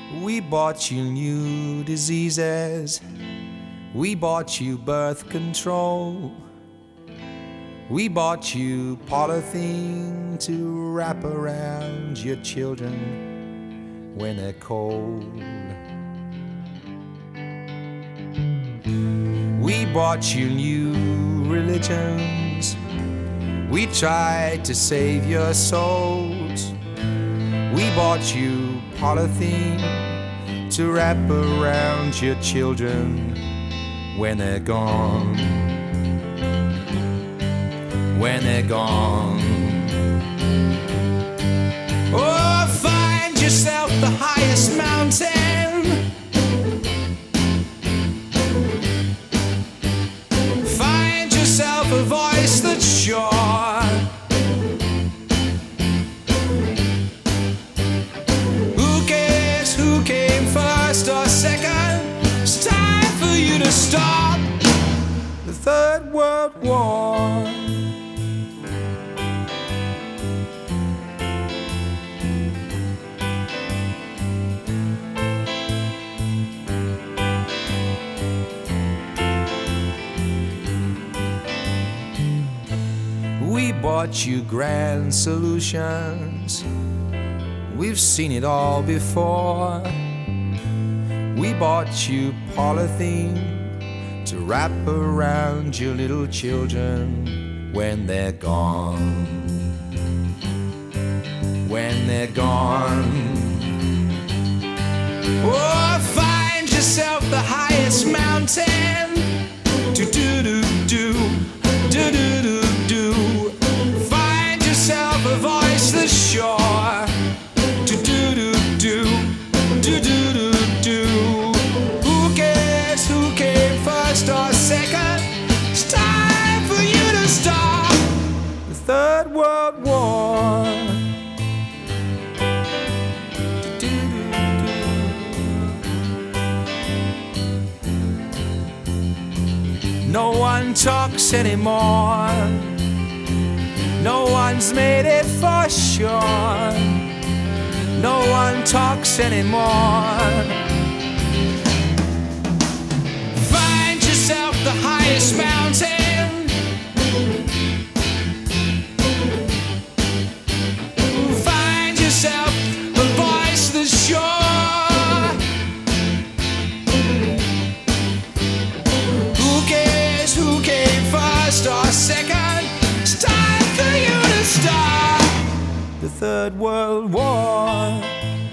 We bought you new diseases. We bought you birth control. We bought you polythene to wrap around your children when they're cold. We bought you new religions. We tried to save your souls. We bought you polythene to wrap around your children when they're gone. When they're gone. Oh, find yourself the highest mountain. Find yourself a voice that's sure. Who cares who came first or second? It's time for you to stop the Third World War. We bought you grand solutions. We've seen it all before. We bought you polythene to wrap around your little children when they're gone. When they're gone. Oh, find yourself the highest mountain. Do-do-do-do, do-do-do-do. Find yourself a voice that's sure. Do-do-do-do, do-do-do-do. Who cares who came first or second? It's time for you to stop the Third World War. No one talks anymore. No one's made it for sure. No one talks anymore. Find yourself the highest mountain. Find yourself a voice that's sure. Who came first or second? It's time for you to stop the Third World War.